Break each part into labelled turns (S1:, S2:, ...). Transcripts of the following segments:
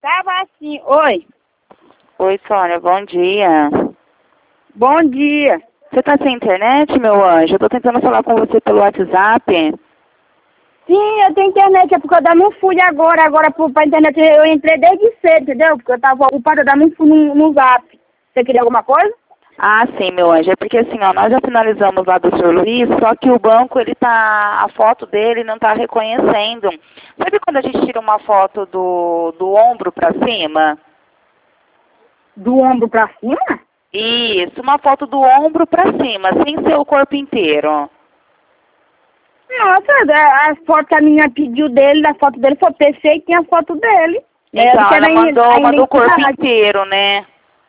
S1: Tava assim, oi.
S2: Oi, Sônia, bom dia.
S1: Bom dia.
S2: Você tá sem internet, meu anjo? Eu tô tentando falar com você pelo WhatsApp.
S1: Sim, eu tenho internet, é porque eu não fui agora pra internet. Eu entrei desde cedo, entendeu? Porque eu tava ocupada, eu não fui no Zap. Você queria alguma coisa?
S2: Ah, sim, meu anjo. É porque assim, ó, nós já finalizamos lá do Sr. Luiz, só que o banco, a foto dele não tá reconhecendo. Sabe quando a gente tira uma foto do ombro pra cima?
S1: Do ombro pra cima?
S2: Isso, uma foto do ombro pra cima, sem ser o corpo inteiro.
S1: Nossa, a foto que a menina pediu dele, a foto dele foi perfeita, tem a foto dele.
S2: Então,
S1: Porque
S2: ela mandou
S1: a
S2: uma do corpo
S1: identidade.
S2: inteiro, né?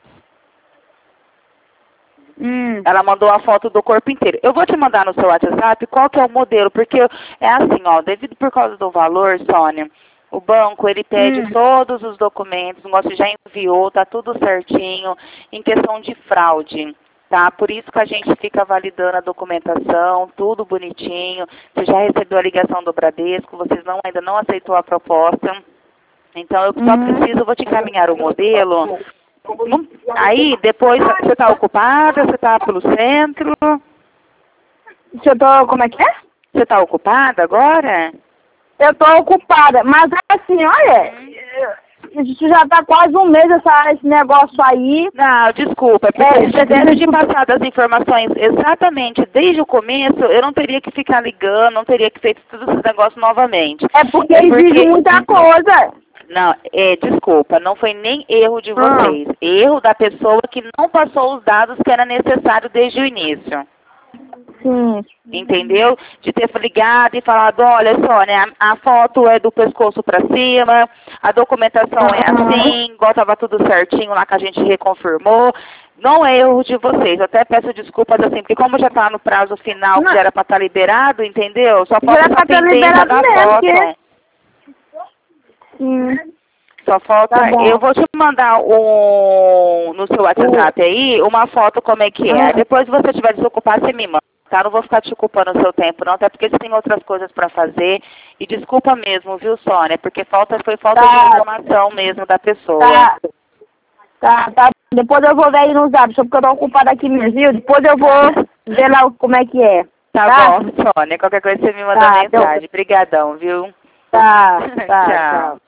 S1: Hum.
S2: Ela mandou a foto do corpo inteiro. Eu vou te mandar no seu WhatsApp qual que é o modelo, porque é assim, ó, devido por causa do valor, Sônia, o banco, ele pede todos os documentos, o negócio já enviou, tá tudo certinho, em questão de fraude, tá? Por isso que a gente fica validando a documentação, tudo bonitinho. Você já recebeu a ligação do Bradesco, vocês ainda não aceitou a proposta. Então, eu só preciso, vou te encaminhar o modelo. Aí, depois, você está ocupada? Você está pelo centro?
S1: Se eu tô, como é que é?
S2: Você está ocupada agora?
S1: Eu tô ocupada, mas assim, olha, isso já tá quase um mês esse negócio aí.
S2: Não, desculpa, porque se tivesse de passar as informações exatamente desde o começo, eu não teria que ficar ligando, não teria que feito todos esses negócios novamente.
S1: É porque exige muita coisa.
S2: Não, desculpa, não foi nem erro de vocês. Erro da pessoa que não passou os dados que era necessário desde o início.
S1: Sim.
S2: Entendeu? De ter ligado e falado, olha, Sônia, a foto é do pescoço para cima, a documentação é assim, igual estava tudo certinho lá que a gente reconfirmou. Não é erro de vocês. Eu até peço desculpas assim, porque como já está no prazo final, que já era para estar liberado, entendeu? Só falta essa pendência da foto.
S1: Sim.
S2: Só falta, eu vou te mandar no seu WhatsApp aí, uma foto como é que é. Aí depois se você estiver desocupado, você me manda, tá? Não vou ficar te ocupando o seu tempo não, até porque você tem outras coisas para fazer. E desculpa mesmo, viu, Sônia? Porque foi falta de informação mesmo da pessoa.
S1: Tá. Depois eu vou ver aí no Zap, só porque eu tô ocupada aqui mesmo, viu? Depois eu vou ver lá como é que é.
S2: Tá bom, Sônia. Qualquer coisa você me manda mensagem. Obrigadão, viu?
S1: Tá,
S2: Tchau.